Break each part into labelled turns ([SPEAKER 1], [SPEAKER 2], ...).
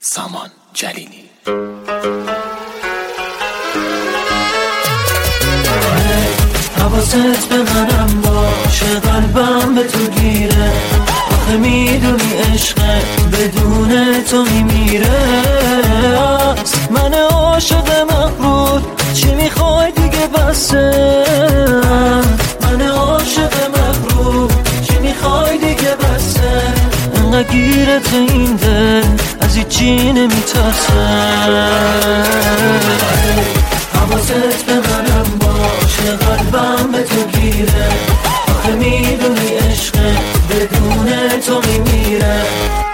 [SPEAKER 1] سامان جلیلی.
[SPEAKER 2] حواست به منم باشه، قلبم به تو گیره، آخه میدونی عشقه بدون تو میمیره. من عاشق مغرور، چی میخوای دیگه بسه؟ من عاشق مغرور، چی میخوای دیگه بسه؟ انقدر گیرت این دل از هیچی نمیترسه. حواست به منم باشه، قلبم به تو گیره، آخه میدونی عشقه بدون تو میمیره.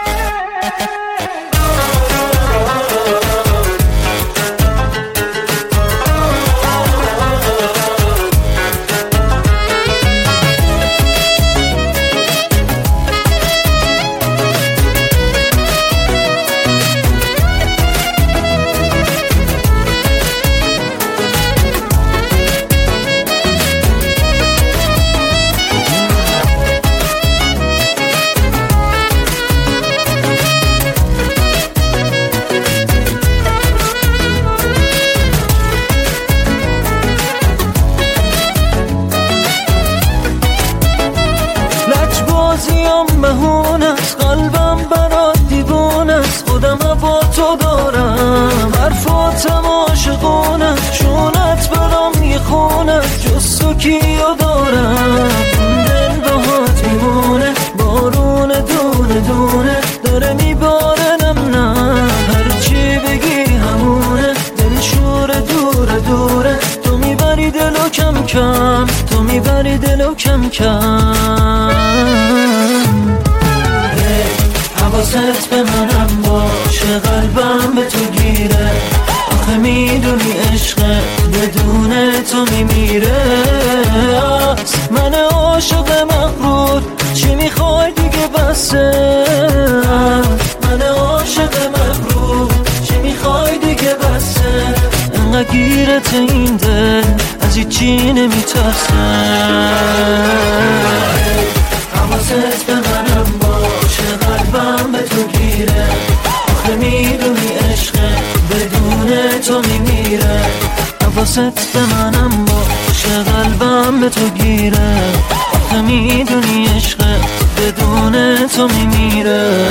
[SPEAKER 2] مهون است قلبم برات دیوونه است، خودم با تو دارم حرفاتم عاشقونه، چونت برام میخونه جز تو کیو دارم. دل باهات میمونه، بارون دونه دونه داره میباره، نم نم هرچی بگی همونه، دل شور دوره دوره، تو میبری دلو کم کم، تو میبری دلو کم کم. حواست به منم باشه، قلبم به تو گیره، آخه میدونی عشقه بدون تو میمیره. من عاشق مغرور، چی میخوای دیگه بسه؟ من عاشق مغرور، چی میخوای دیگه بسه؟ انقدر گیرت این دل از هیچی نمیترسه. حواست به منم باشه، قلبم به تو گیره، آخه میدونی عشقه بدون تو میمیره. حواست به منم باشه، قلبم به تو گیره، آخه میدونی عشقه بدون تو میمیره.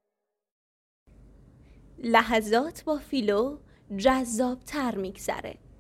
[SPEAKER 3] لحظات با فیلو جذاب‌تر میگذره.